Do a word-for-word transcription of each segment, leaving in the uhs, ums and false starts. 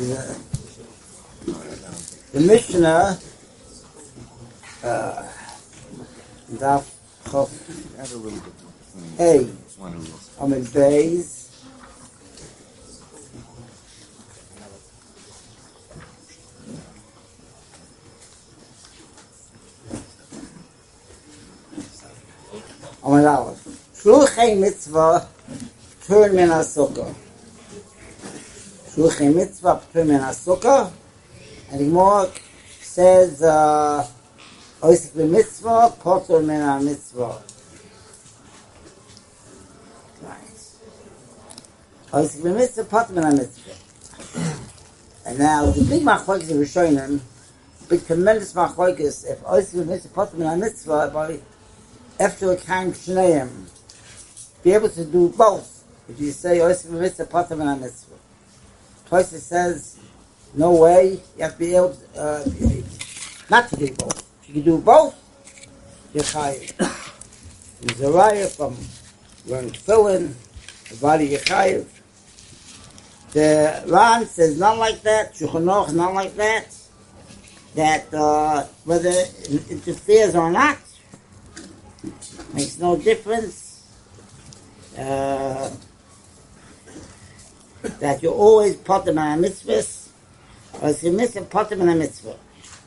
the, the Mishnah, uh, Daf Chof Hey, Amid Beis. Amid Aleph. Shluchei Mitzvah P'tur Min HaSukkah. Shluchei Mitzvah P'tur Min HaSukkah. And the Gemara says, uh, Oisik B'Mitzvah P'tur Min HaMitzvah. Oisik B'Mitzvah P'tur Min HaMitzvah. And now the big machlokes of Rishonim, big tremendous machlokes, if Oisik B'Mitzvah P'tur Min HaMitzvah, by after a kind Shneim, be able to do both. If you say Oisik B'Mitzvah P'tur Min HaMitzvah, twice it says, no way, you have to be able to, uh, not to do both. If you can do both, you're chayiv. There's a raya from learning tefillin, the body you're chayiv. The Ran says not like that, Shulchan Aruch not like that, that uh, whether it interferes or not, makes no difference. Uh, that you always put them on a mitzvahs, or if you miss a put them on a mitzvah.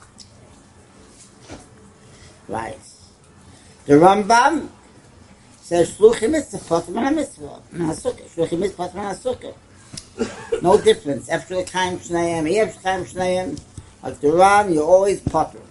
Right. The Rambam says shluchim mitzvah put them on a mitzvah. Shluchim mitzvah put them on a sukkah. No difference. After the time shneim, after the time shneim, like the Ram, you always put them.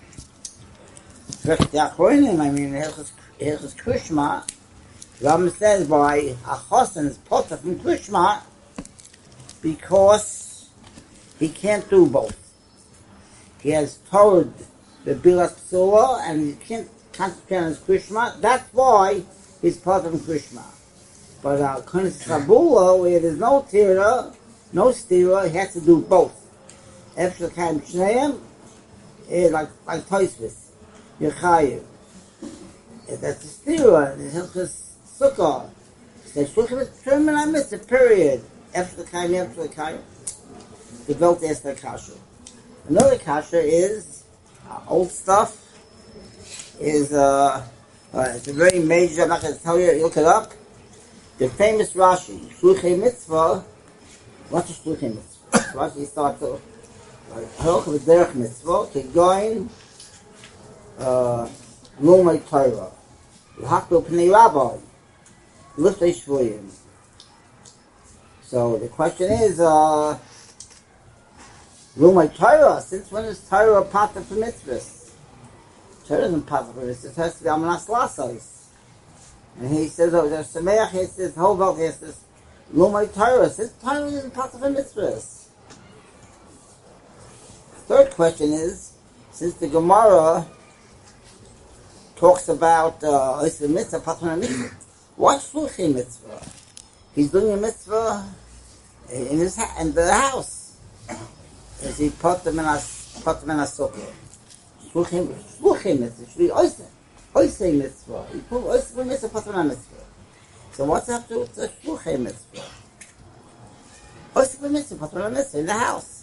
I mean, Hilchos Krishma, Ram says by a chosen is potter from Krishma because he can't do both. He has told the Bilas Psula and he can't concentrate on his Krishma. That's why he's potter from Krishma. But uh, Konis Chabula, where there's no tira, no stira, he has to do both. After the time Shneim, is like like Tosfos. You're chayiv. That's a stira. It's Hilchos Sukkah. It's Shluchim P'tur Min HaMitzvah, period. After the kaim, after the kaim. The belt is the kasha. Another kasha is uh, old stuff. Is uh, uh, it's a very major. I'm not going to tell you. Look it up. The famous Rashi, Shluchei Mitzvah. What's a Shluchei Mitzvah? Rashi starts off. Halach v'derech mitzvah kegoin lumay Torah. L'hakol pnei rabbi. Liftei shvuyim. So the question is, uh, Lumay Torah, since when is Torah pater for mitzvahs? Torah isn't pater for mitzvahs, it has to be Amanas Lasais. And he says, oh, there's Sameach, he says, the whole world, he says, Lumay Torah, since Torah isn't pater for mitzvahs. Third question is, since the Gemara talks about uh, Oisik Mitzvah, pater for mitzvah, what's Shluchei Mitzvah? He's doing a mitzvah in his ha- in the house. As he put them in a put them in a sukkah. Shluchim shluchim mitzvah. Should be oisei oisei mitzvah. He put oisei mitzvah put them in a mitzvah. So what's up to the shluchim mitzvah? Oisei mitzvah put them in a mitzvah in the house.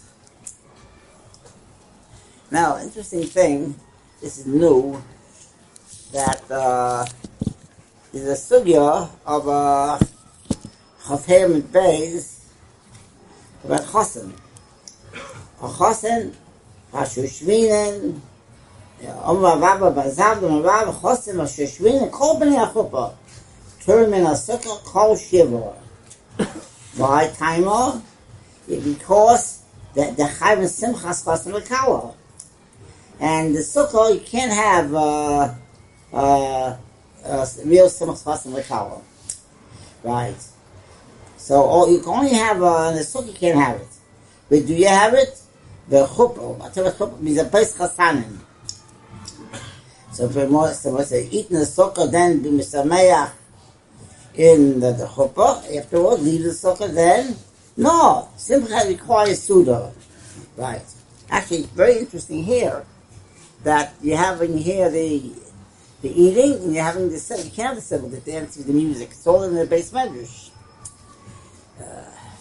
Now, interesting thing. This is new. That uh, is a sugya of a. Uh, Chafhem and Beis about Chosen. A Chosen, Hashushvinen, Omra Vava Bazav, Omra Vava Chosen, Hashushvinen, Kol B'nei HaChuppah, P'tur Min HaSukkah, Kol Shiva. Why Taima? Because the the Chayv and Simchas Chosen L'Kala. And the Sukkah, you can't have uh, uh, uh, real Simchas Chosen L'Kala. Right. So oh, you can only have uh, in the sukkah, you can't have it. But do you have it? The chuppah, I tell you, chuppah means a place chasanim. So if you so say eat in the sukkah, then be misameach in the, the chuppah. Afterwards, leave the sukkah. Then no, simcha requires suda. Right. Actually, it's very interesting here that you're having here the the eating and you're having the you can't have the the dancing, the music. It's all in the base medrash. Uh, so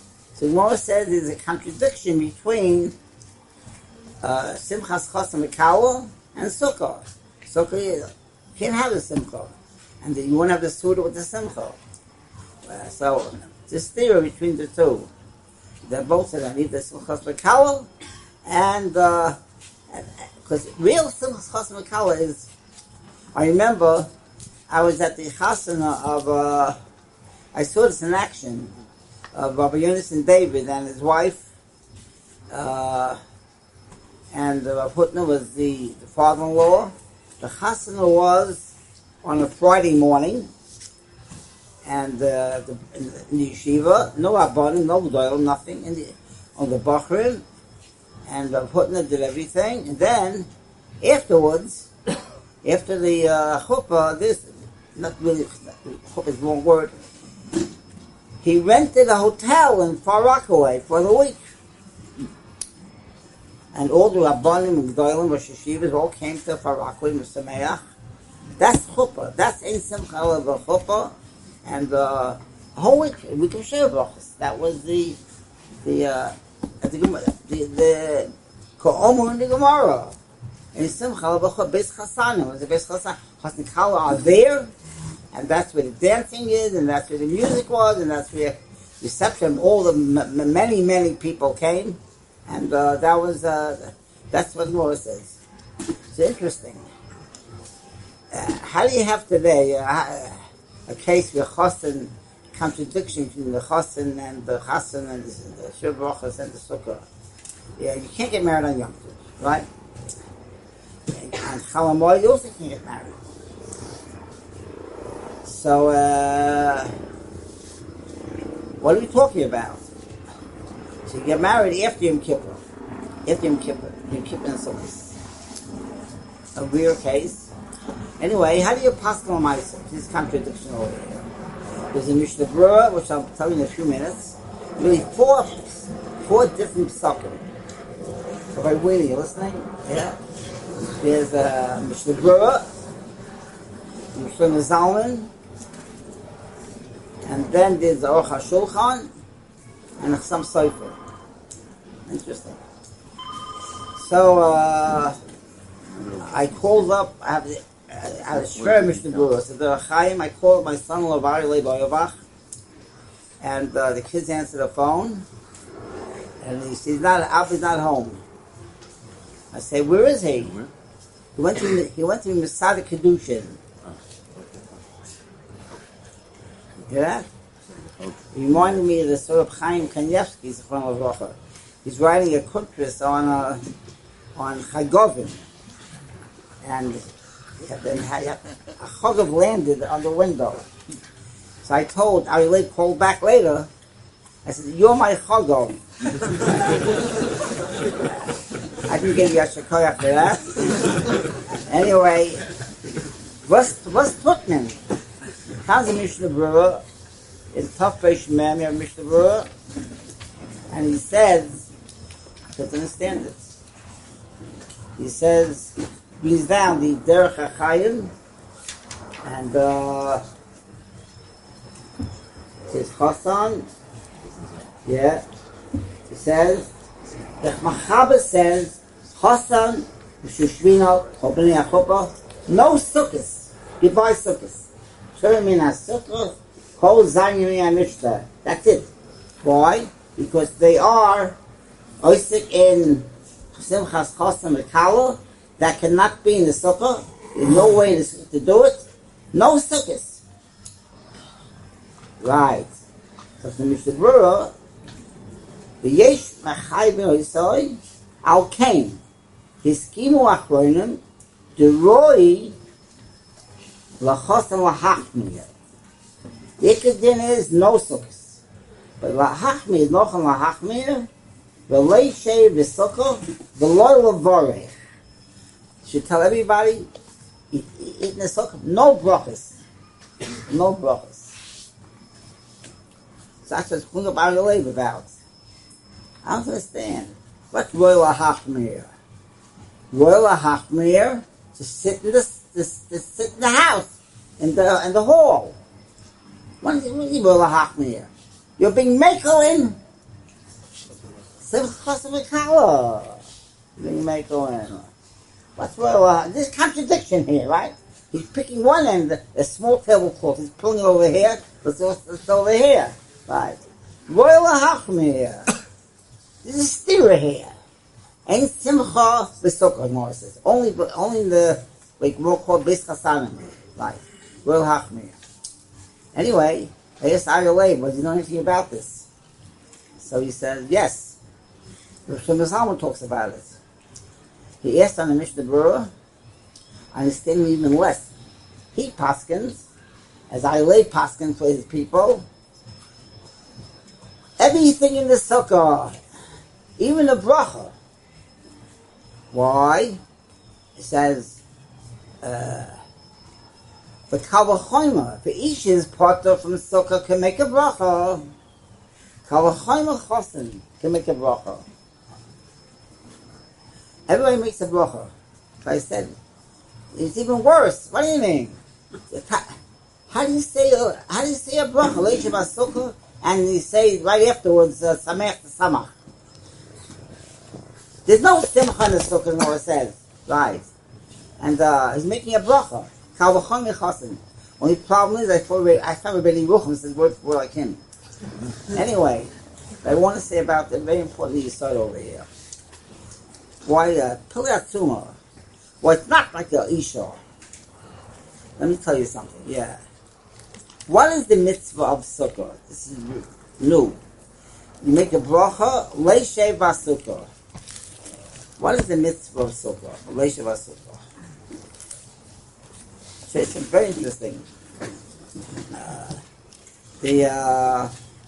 So the Gemara says there's a contradiction between uh, Simchas Chosam Mekala and Sukkah. Sukkah, you can't have the Simcha. And you won't have the Suda with the Simcha. Uh, so, this theory between the two. They're both of them, either Simchas Mekala and, because uh, real Simchas Chosam Mekala is, I remember I was at the Chasana of, uh, I saw this in action, of Rabbi Yonason David and his wife, uh, and uh, Putna was the, the father-in-law. The Chasana was on a Friday morning, and uh, the, in, the, in the yeshiva, no Rabbanim, no Gdolim, nothing, in the, on the Bachrim, and uh, Putna did everything, and then, afterwards, after the uh, chuppah, this, not really, chuppah is the wrong word, he rented a hotel in Far Rockaway for the week. And all the Rabbanim and Gdolim, Rosh Yeshivas, all came to Far Rockaway, Musameach. That's chuppah. That's in Simcha of a chuppah. And uh, a whole week, a week of Shevachas. That was the, the, uh, the, the, the Ko'omer in the Gemara. And Simcha of a chuppah, Beis Chasanim, was the Beis Chasanim. Chassan Kala are there. And that's where the dancing is, and that's where the music was, and that's where reception, all the m- m- many, many people came. And uh, that was, uh, that's what Gemara says. It's interesting. Uh, how do you have today uh, a case where Chassan, contradiction between the Chassan and the Chassan and the, the Shir Brachas and the Sukkah? Yeah, you can't get married on Yom Tov, right? And Chol Hamoed, you also can't get married. So, uh, what are we talking about? So you get married after Yom Kippur. After Yom Kippur. Yom Kippur and Sukkot. A rare case. Anyway, how do you pass on myself? This is contradiction over here. There's a Mishnah Berurah, which I'll tell you in a few minutes. Really four, four different psukim. So by Winnie, you listening? Yeah? There's a Mishnah Berurah, Mishnah Zalman, and then there's the Aruch HaShulchan and some Sofer. Interesting. So uh, I called up. I have I had a shver Mishnah Berurah. So the Chaim, I called my son-in-law Vari Leibovach, and uh, the kids answered the phone, and he said, "He's not. Abba's not home." I say, "Where is he?" He went to he went to Masada Kedushin. Yeah? He reminded me of the sort of Chaim Kanievsky, he's writing a kuntris on uh, on Chagovim, and then a Chagov landed on the window. So I told Ari called back later. I said, "You're my Chagov." I didn't give you a shakaya for that. Anyway, what's what's Putman? How's the Mishnah Berurah? It's tough Reish Mem, you have Mishnah Berurah. And he says, I don't understand this. He says, brings down the Derech HaChaim, and uh, says Chassan, yeah. He says, the Machaber says, Chassan, Shushvino, Chobani HaChuppah, no sukkahs, goodbye sukkahs. That's it. Why? Because they are Oisik in Simchas Chosam Mekala that cannot be in the sukkah. There's no way to, to do it. No sukkahs. Right. So the Mishnah Berurah, the Yesh Machai Ben Oisai Al Kain Hiskimu Achronim Deroi Lachosam Lahachmiyah. The Ikadin is no sukkahs. But Lahachmiyah is Nochan Lahachmiyah. V'lei Shei V'sukkah V'loi L'vorech. Should tell everybody eat, eat, eat in the sukkah. No brachas. No brachas. So that's what Chunga Bar Leib about. I don't understand. What's Royal Lahachmiyah? Royal Lahachmiyah to sit in the to, to sit in the house, in the in the hall. What is it? Royal Lahachmiyah? You're being makel in Simchas v'kala. Then you may go in. What's well, uh, there's contradiction here, right? He's picking one end, a small tablecloth. He's pulling it over here, but it's, it's over here, right? Royal Hachmir. There's a steer here. Ain't simcha v'sukkah, Gemara says. Only, only in the, like, more called Beis Chasanim, right? Royal Hachmir. Anyway, I asked Aryeh, but you know anything about this? So he said, yes. Rav Shlomo Zalman talks about it. He asked on the Mishnah Berurah, I understand him even less. He paskins, as Aryeh paskins for his people, everything in the sukkah, even the bracha. Why? It says, uh, for Kavachoyma, for each is parter from sukkah can make a bracha. Kavachoyma chosin can make a bracha. Everybody makes a bracha. So I said, it's even worse. What do you mean? How, how do you say? Uh, how do you say a bracha? Leishav sukkah, and you say right afterwards, uh, samech samach. There's no simcha in the sukkah, nor it says right, and uh, he's making a bracha. Kavachon mechasim. Only problem is, I thought I found Rabbi Rucham says word for word like him. Anyway, I want to say about the very important you saw over here. Why uh, Pilat Tumah? Well, it's not like a Isha. Let me tell you something. Yeah. What is the mitzvah of sukkah? This is new. You make a bracha, leishev v'sukkah. What is the mitzvah of sukkah? Leishev v'sukkah. So it's very interesting. Uh, the uh,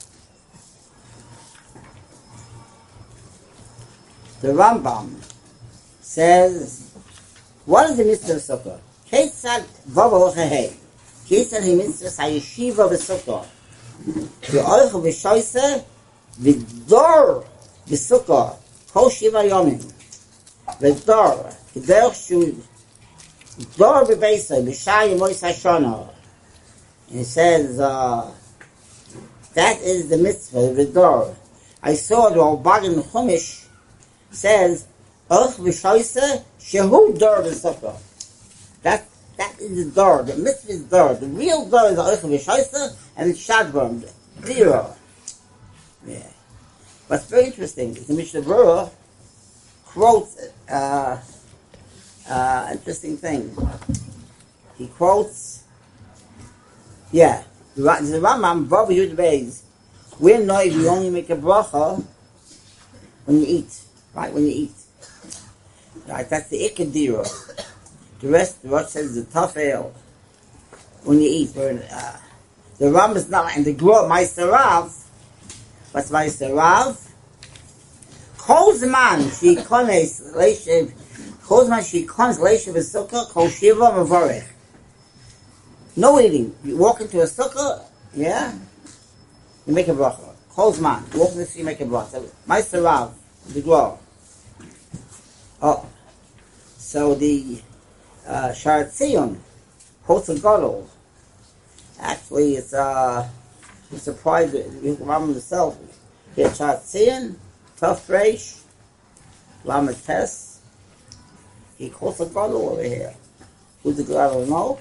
the Rambam says, what is the mitzvah of sukkah? Ketzad v'avol chehei. Ketzad he mitzvah hayeshiva v'sukkah. V'oich v'shoyse v'dor v'sukkah. Kol shiva yomim. V'dor. V'derech shu dor v'beisai. V'shai yemois hashana. And it says, uh, that is the mitzvah, v'dor. I saw the Albagan Chumash says, Oich v'shoyse shehu dor v'sukkah. That that is the door. The mitzvah is door. The real door is the oich v'shoyse and it's shadbam, zero. Yeah. What's very interesting is the Mishnah Berurah quotes uh, uh, interesting thing. He quotes, yeah, the Rambam Vav Yud Beis. We know if you only make a bracha when you eat, right? When you eat, right? That's the ikadira. The rest, the Rosh says, the tough ale when you eat. Uh, the Ram is not, and the Gro, Meister Rav, what's Meister Rav? Kol zman she kones leishev, kol zman she kones leishev a sukkah, kol shiva mavarech. No eating. You walk into a sukkah, yeah, you make a bracha. Kol zman, you walk into the sukkah, you make a bracha. Meister Rav, the Gro. Oh, so the Uh, Shar Tzion, quotes a Gadol. Actually, it's uh, I'm surprised that Rambam himself. Here, Shar Tzion, Tough Reish, Lama Tes. He quotes a Gadol over here. Who's the Gadol? No.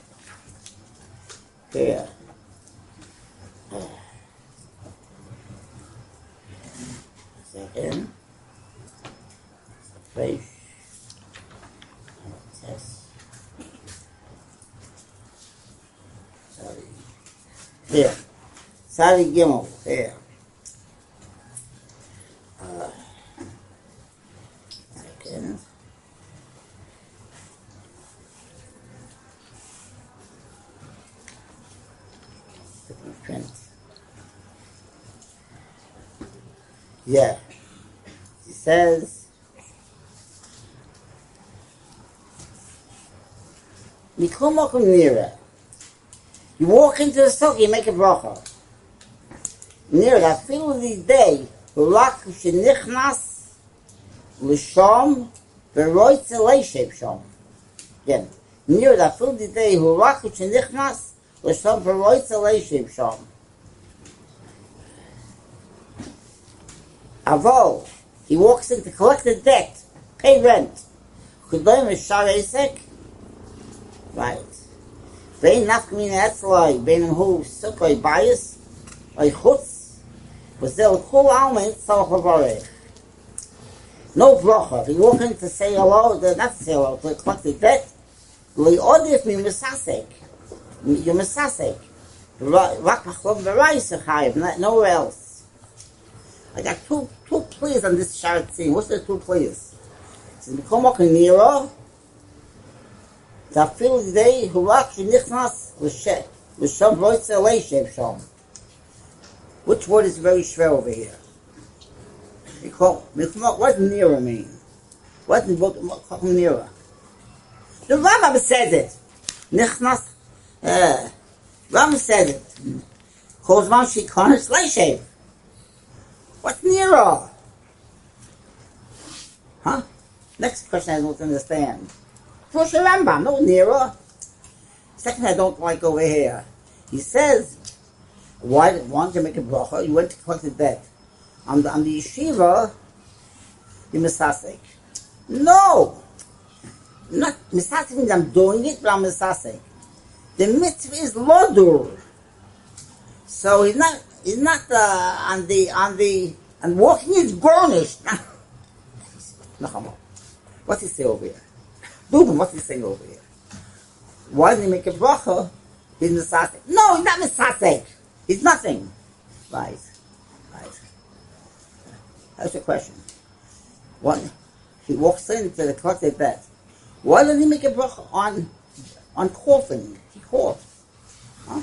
Here. Second. Reish. Tes. Here. Sadi Gimel. Here. Uh, second. Print. Yeah. He says, Mikol Mokum Nira. You walk into the sukkah, you make a bracha. Near that feel of the day, Rak shenichnas l'sham v'roitze leishev sham. Again, near that feel of the day, Rak shenichnas l'sham v'roitze leishev sham. Avol He walks in to collect the debt, pay rent. Kudoim is Shar Esek. Right. Vein nafkamin etzloi, bein hu sukkoi bias, oi chutz, was there kol alma itzalach havarech. No bracha. If you walk in to say hello, not to say hello, to collect the debt, li odif mi misasek. You're misasek. Rak machlom v'rayis chayiv, nowhere else. I got two two pleas on this sharet scene. What's the two pleas? It's in Mikomok and Nero. Tafil today who rak shenichnas l'sham roitze leishev sham. Which word is very shver over here? Mikomok, what does Nero mean? What does Mikomok Nero? The Rambam said it. Nichnas, uh, Rambam said it. Kozman shikonis leishev. What's Nero? Huh? Next question I don't understand. First Rambam, no Nero. Second I don't like over here. He says, why wanted to make a bracha? You went to collect the debt. On the, on the yeshiva, you misasek. No! Not misasek means I'm doing it, but I'm misasek. The mitzvah is lodur. So he's not he's not uh, on the on the and walking is garnished. What's he say over here? Dubin, what's he saying over here? Why did he make a bracha? He's misasek. No, he's not misasek. He's nothing. Right. Right. That's the question. What? He walks into the collected debt. Why did he make a bracha on on coughing? He coughed. Huh?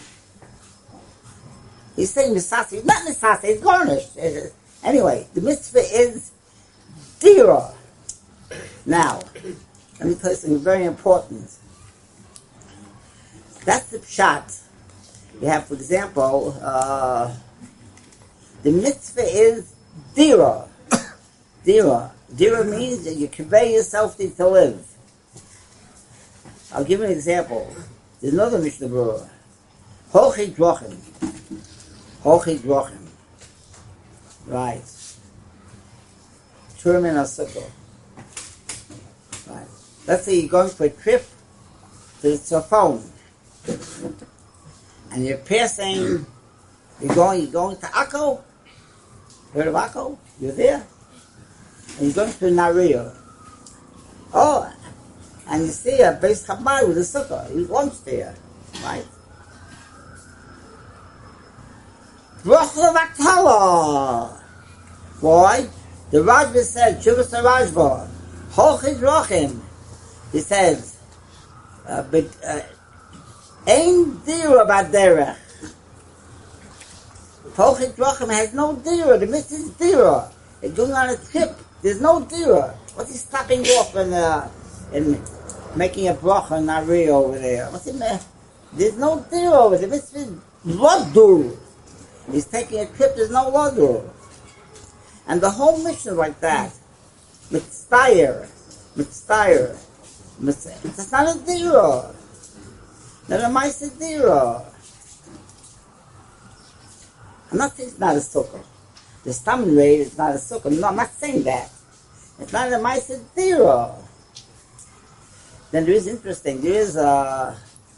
He's saying misaseh. It's not misaseh. It's garnished. Anyway, the mitzvah is dira. Now, let me tell you something very important. That's the pshat. You have, for example, uh, the mitzvah is dira. Dira. Dira means that you convey yourself to, to live. I'll give you an example. There's another Mishnah Berurah. Hochi drochim. Hochi drochim. Right. Turman Asukah. Right. Let's say you're going for a trip to the Tzafon. And you're passing, you're going, you're going to Akko. Heard of Akko? You're there. And you're going to Nariya. Oh, and you see a base Chabad with a sukkah. You eat lunch there, right? Bracha v'aktala. Why? The Rajva said, Shuvas Rajva, Hochid Rochim. He says, uh, but Ein dira b'derech. Hochid Rochim has no dira. The mitzvah is dira. They're going on a trip. There's no dira. What's he stopping off and uh, and making a bracha in Nari over there? What's it mean? There's no dira over there. This is lodur. He's taking a trip. There's no lodur. And the whole mission like that. Mitztayer, mitztayer. It's not a dira. Not a ma'aseh dira. I'm not saying it's not a sukkah. The stomach raid is not a sukkah. No, I'm not saying that. It's not a ma'aseh dira. Then there is interesting. There is a,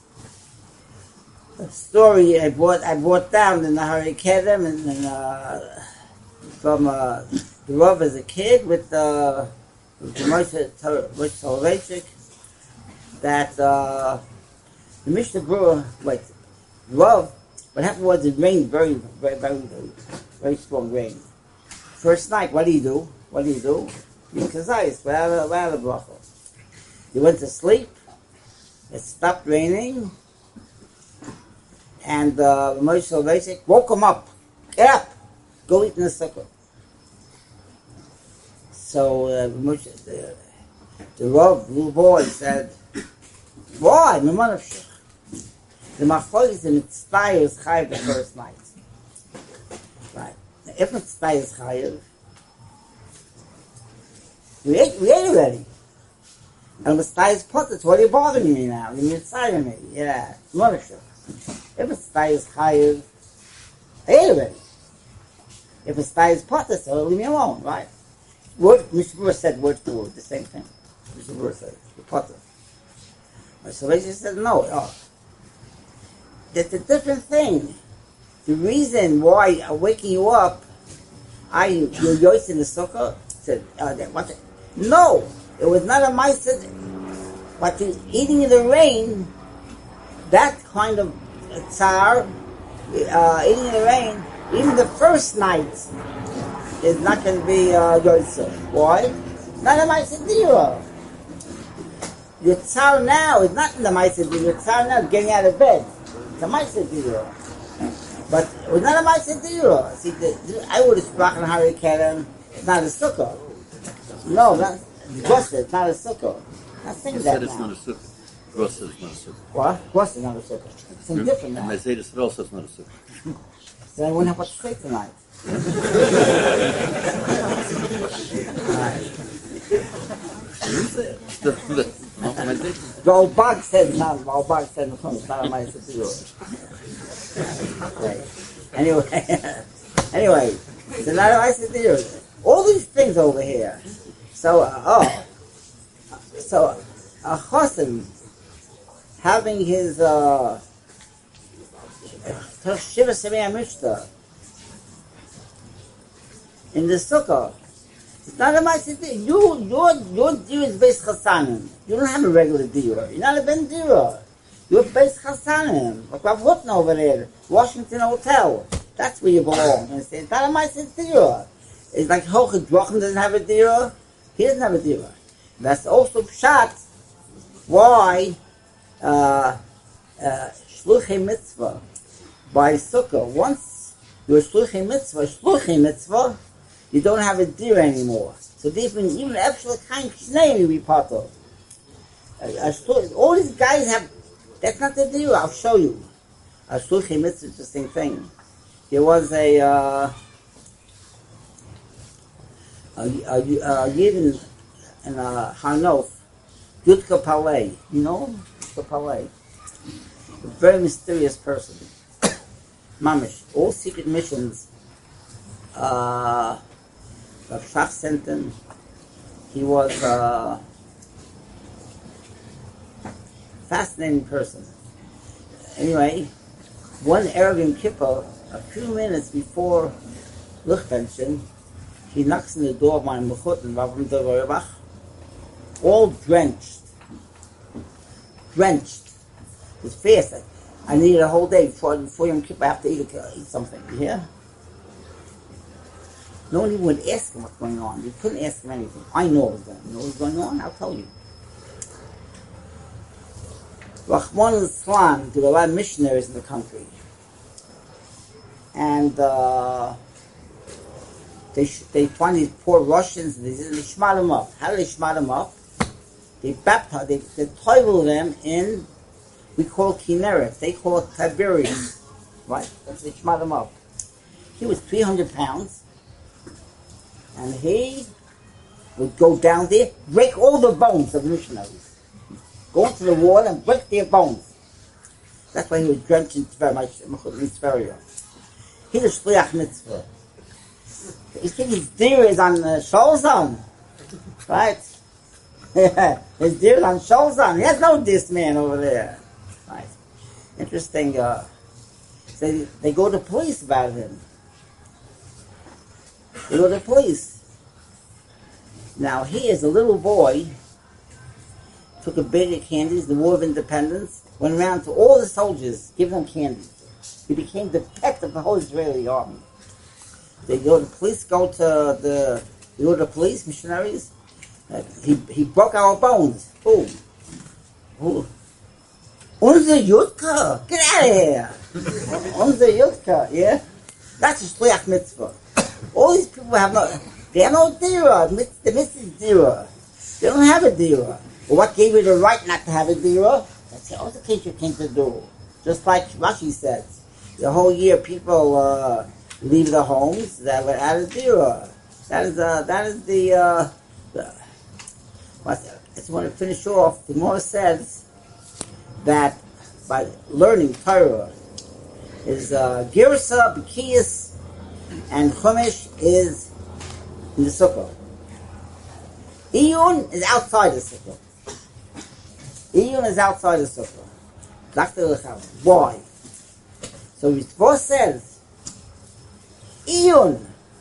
a story I brought. I brought down in the Hari Kedem and, and uh, from uh, the Rav as a kid with uh, with the Moshe Soloveitchik that uh, the Mishnah Berurah, wait, Rav. What happened was it rained very, very, very, very, very strong rain. First night, what do you do? What do you do? You kazayis, without a bracha. You went to sleep. It stopped raining, and uh, Moshe Soloveitchik woke him up. Get up, go eat in the sukkah. So uh, Moshe, the, the Rav, little boy, said, "Why, Mimanavshich? The machlokes in mitzvah is chayiv the first night, right? Now, if mitzvah is chayiv, we ate, we ate already. And mitzvah is potet. What are you bothering me now? You're mitzvah me, yeah. Mimanavshich. If mitzvah is chayiv, I ate already. If mitzvah is potet, so leave me alone, right? Word, Mishnah said word for word, the same thing. Mishnah said, the potter. So they just said, no, oh, that's a different thing. The reason why I'm waking you up, I, you're yoitz in the sukkah, said, uh, what the, no, it was not a ma'aseh, but the eating in the rain, that kind of tsar, uh, eating in the rain, even the first night is not going to be uh, yoitz. Why? Not a ma'aseh dira. Your tsar now is not in the ma'aseh dira. Your tsar now is getting out of bed. It's a ma'aseh dira. But it was not a ma'aseh dira. See, the, I would have spoken Hari Keren. It's not a sukkah. No, not Gosta. It's not a sukkah. Not saying that it's now. Not a sukkah. Gosta is not a sukkah. What? Gosta is not a sukkah. It's something different now. And Mercedes also is not a sukkah. So I wouldn't have what to say tonight. The old bug said not. The old bug said it's not a ma'aseh dira. Right. Anyway, anyway, so not a ma'aseh dira. All these things over here. So, uh, oh, so a chosim having his uh, Shiva Semei Mishnah in the sukkah. It's not a ma'aseh dira. You, your, your dira is Beis Chasanim. You don't have a regular dira. You're not a ben dira. You're Beis Chasanim. Like Rav Hutner over there, Washington Hotel. That's where you belong. You see? It's not a ma'aseh dira. It's like Hochid Dwochen doesn't have a dira. He doesn't have a dira. That's also pshat. Why uh, uh, Shluchei Mitzvah by Sukkah. Once you're Shluchei Mitzvah, Shluchei Mitzvah, you don't have a deer anymore. So even even actual kind Shnei will be part of. All these guys have. That's not the deer. I'll show you. A Shluchei Mitzvah is the same thing. There was a uh, a, a, a yid in, in uh, Harnof, Yudka Palei. You know Yudka Palei? A very mysterious person. Mamish. All secret missions. Uh, Rav Shach sent him. He was a fascinating person. Anyway, one Erev Yom Kippur, a few minutes before Lichtenstein, he knocks on the door of my Mechutin, Rav Rebach, all drenched. Drenched. It's fast. I needed a whole day before, before Yom Kippur. I have to eat, eat something. You hear? No one even would ask him what's going on. You couldn't ask him anything. I know what was going on. You know what was going on? I'll tell you. Rahman al-Islam, there were a lot of missionaries in the country. And uh, they sh- they find these poor Russians, and they, they shmat them up. How do they shmat them up? They baptize, they, they toivel them in, we call Kinneret. They call it Tiberius. Right? That's they shmat them up. He was three hundred pounds. And he would go down there, break all the bones of missionaries. Go into the wall and break their bones. That's why he was drenched in Tveria. He's a Shliach Mitzvah. You think his deer is on uh, Sholzon? Right? His deer is on Sholzon. He has no this man over there. Right? Interesting. Uh, so they go to police about him. They go to the police. Now he, as a little boy, took a bag of candies, the War of Independence, went around to all the soldiers, giving them candy. He became the pet of the whole Israeli army. They go to the police, go to the, they go to the police, missionaries. Uh, he, he broke our bones. Boom. Boom. Unser Yutka, get out of here. Unser Yutka, yeah? That's a Shliach Mitzvah. All these people have no, they have no dira. The Missus Dira. They don't have a dira. Well, what gave you the right not to have a dira? That's the other case you came to do. Just like Rashi said, the whole year people uh, leave their homes that without a dira. That is uh, that is the. Uh, the I just want to finish off. The Gemara says that by learning Torah is uh, Girsa, B'kiyas, and Chumash is in the Sukkah. Iyun is outside the sukkah. Iyun is outside the sukkah. Doctor Lechav. Why? So Ritva says, Iyun,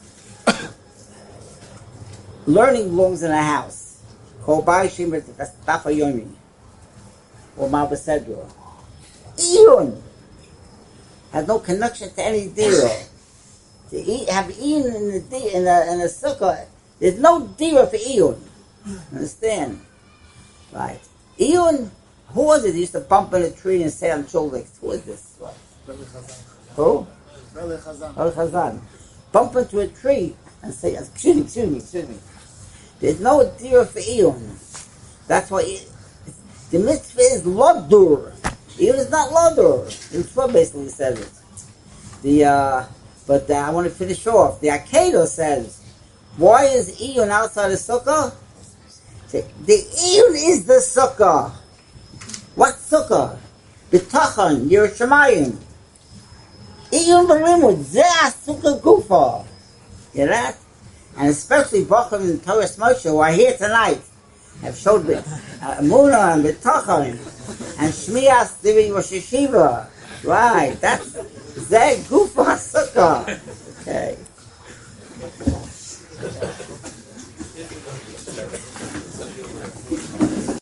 learning belongs in a house. Kol Bai Shemir Tafa Yomi. Or Mabba Sedra. Iyun has no connection to any dira. To eat, have Iyun in the in a, in a sukkah, there's no dira for Iyun. Understand? Right. Iyun, who was it? He used to bump in a tree and say on shoulders. Who is this? What? Who? Rabbi Chazan. Rabbi Chazan. Bump into a tree and say, excuse me, excuse me, excuse me. There's no dira for Iyun. That's why it, the mitzvah is lodur. Iyun is not lodur. The mitzvah basically says it. The, uh, but uh, I want to finish off. The Akedah says, why is Iyun outside the sukkah? The Iyun is the sukkah. What sukkah? B'tachon, Yerushalayim. Iyun b'limud, zeh sukkah gufa. You hear that? And especially Bacham and Torah Moshe, who are here tonight, have showed the uh, Emunah and B'tachon and Shmias Divi Rosh Yeshiva. Right, that's zeh gufa sukkah. Okay.